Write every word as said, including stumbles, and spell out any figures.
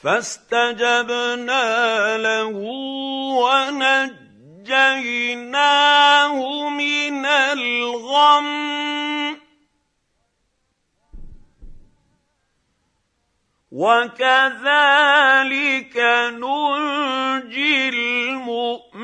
فاستجبنا له ونجيناه من الغم وكذلك ننجي المؤمنين.